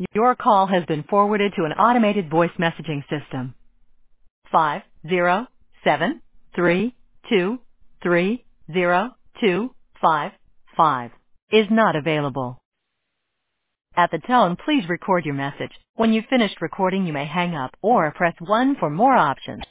Your call has been forwarded to an automated voice messaging system. 50732302555 is not available. At the tone, please record your message. When you've finished recording, you may hang up or press 1 for more options.